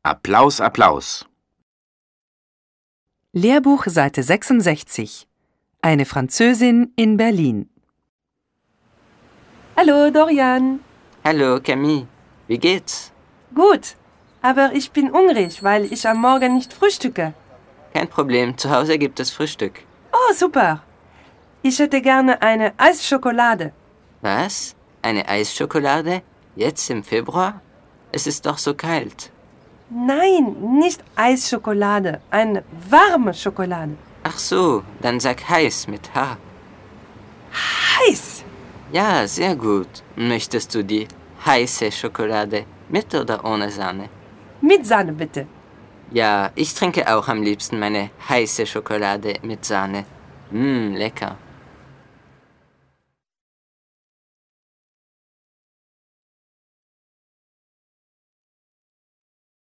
Applaus, Applaus. Lehrbuch Seite 66. Eine Französin in Berlin. Hallo, Dorian. Hallo, Camille. Wie geht's? Gut, aber ich bin hungrig, weil ich am Morgen nicht frühstücke. Kein Problem, zu Hause gibt es Frühstück. Oh, super. Ich hätte gerne eine Eisschokolade. Was? Eine Eisschokolade? Jetzt im Februar? Es ist doch so kalt. Nein, nicht Eisschokolade, eine warme Schokolade. Ach so, dann sag heiß mit H. Heiß! Ja, sehr gut. Möchtest du die heiße Schokolade mit oder ohne Sahne? Mit Sahne bitte. Ja, ich trinke auch am liebsten meine heiße Schokolade mit Sahne. Lecker.